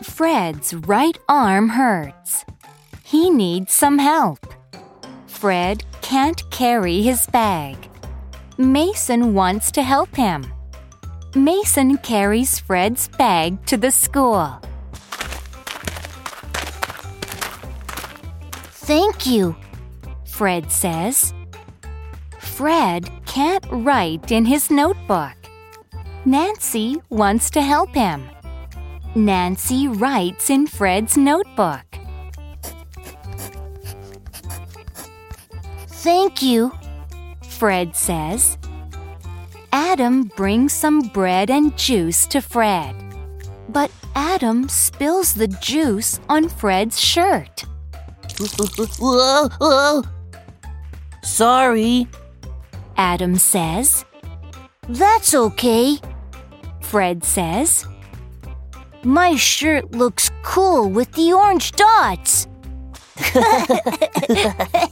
Fred's right arm hurts. He needs some help. Fred can't carry his bag. Mason wants to help him. Mason carries Fred's bag to the school. Thank you, Fred says. Fred can't write in his notebook. Nancy wants to help him. Nancy writes in Fred's notebook. Thank you, Fred says. Adam brings some bread and juice to Fred. But Adam spills the juice on Fred's shirt. Whoa. Sorry, Adam says. That's okay, Fred says. my shirt looks cool with the orange dots.